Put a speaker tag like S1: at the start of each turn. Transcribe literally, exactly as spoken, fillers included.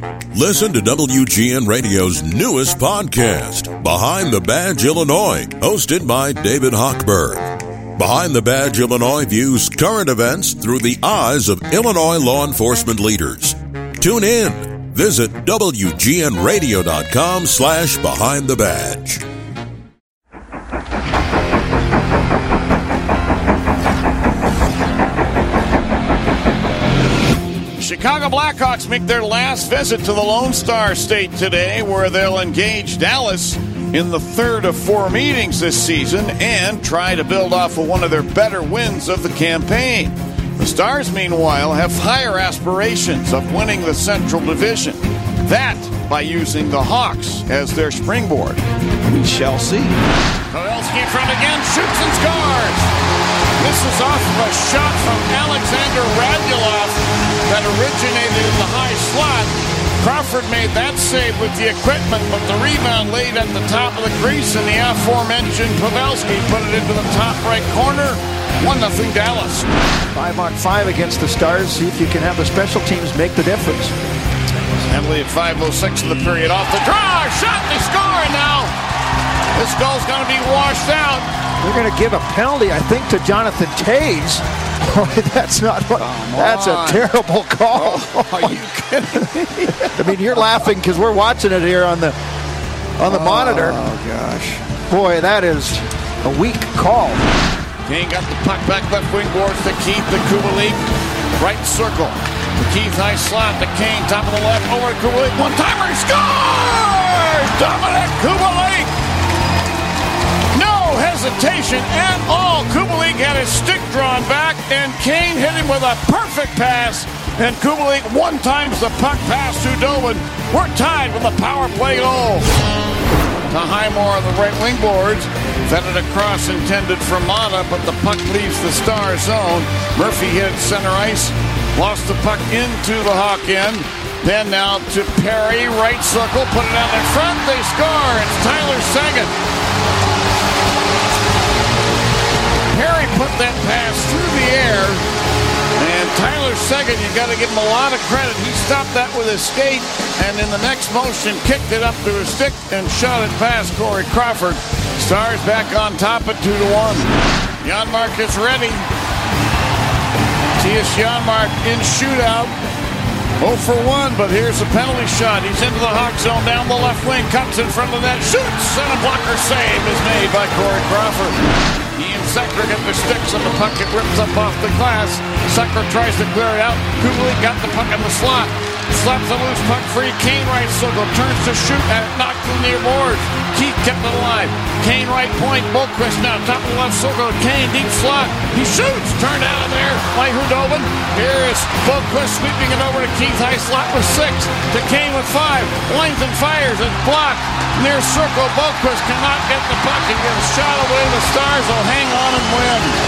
S1: Listen to W G N Radio's newest podcast, Behind the Badge Illinois, hosted by David Hochberg. Behind the Badge Illinois views current events through the eyes of Illinois law enforcement leaders. Tune in. Visit W G N radio dot com slash behind the badge.
S2: Chicago Blackhawks make their last visit to the Lone Star State today, where they'll engage Dallas in the third of four meetings this season and try to build off of one of their better wins of the campaign. The Stars, meanwhile, have higher aspirations of winning the Central Division. That by using the Hawks as their springboard.
S3: We shall see.
S2: Pavelski in front again, shoots and scores. This is off of a shot from Alexander Radulov that originated in the high slot. Crawford made that save with the equipment, but the rebound laid at the top of the crease, and the aforementioned Pavelski put it into the top right corner. one nothing Dallas.
S3: Five on five against the Stars. See if you can have the special teams make the difference.
S2: Henley at five oh six of the period, off the draw, shot, they score, and now this goal's going to be washed out.
S3: They're going to give a penalty, I think, to Jonathan Toews. That's not what. Come that's on. A terrible call.
S2: Oh, are you kidding me?
S3: I mean, you're laughing because we're watching it here on the on the
S2: oh,
S3: monitor.
S2: Oh gosh,
S3: boy, that is a weak call.
S2: Kane got the puck back left wing boards to Keith, the Kubalik, right circle. The Keith high slot to Kane, top of the left, over to Kubalik, one timer, scores! Dominic Kubalik. No hesitation at all. Kubalik had his stick drawn back, and Kane hit him with a perfect pass. And Kubalik one times the puck pass to Dobin. We're tied with a power play goal. To Highmore on the right wing boards. Fed it across, intended for Mata, but the puck leaves the Star zone. Murphy hit center ice. Lost the puck into the Hawk end. Then now to Perry, right circle, put it out in front. They score. It's Tyler Seguin. Perry put that pass through the air, and Tyler Seguin, you got to give him a lot of credit. He stopped that with his skate, and in the next motion, kicked it up to his stick and shot it past Corey Crawford. Stars back on top at two to one. Janmark is ready. Mattias Janmark in shootout. oh for one, but here's a penalty shot. He's into the Hawk zone, down the left wing, cuts in front of that, shoots, and a blocker save is made by Corey Crawford. He and Sekera get their sticks, and the puck it rips up off the glass. Sekera tries to clear it out. Kubalik got the puck in the slot. Slaps a loose puck free. Kane right circle, turns to shoot, and it knocked from near boards. Keith kept it alive. Kane right point. Boqvist now top of the left circle. Kane deep slot. He shoots. Turned out of there by Hudobin. Here is Boqvist sweeping it over to Keith. High slot with six. To Kane with five. Winds and fires. It's blocked. Near circle. Boqvist cannot get the puck and get a shot away. The Stars will hang on and win.